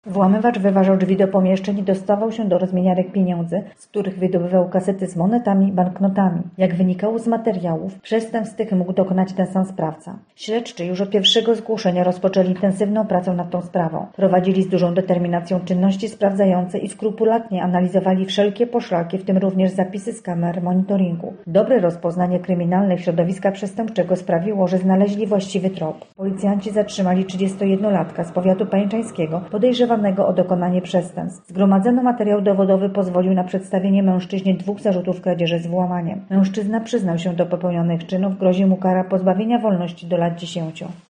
Włamywacz wyważał drzwi do pomieszczeń i dostawał się do rozmieniarek pieniędzy, z których wydobywał kasety z monetami i banknotami. Jak wynikało z materiałów, przestępstw tych mógł dokonać ten sam sprawca. Śledczy już od pierwszego zgłoszenia rozpoczęli intensywną pracę nad tą sprawą. Prowadzili z dużą determinacją czynności sprawdzające i skrupulatnie analizowali wszelkie poszlaki, w tym również zapisy z kamer monitoringu. Dobre rozpoznanie kryminalne środowiska przestępczego sprawiło, że znaleźli właściwy trop. Policjanci zatrzymali 31-latka z powiatu pańczańskiego, podejrzewanego o dokonanie przestępstw. Zgromadzony materiał dowodowy pozwolił na przedstawienie mężczyźnie 2 zarzutów kradzieży z włamaniem. Mężczyzna przyznał się do popełnionych czynów, grozi mu kara pozbawienia wolności do lat 10.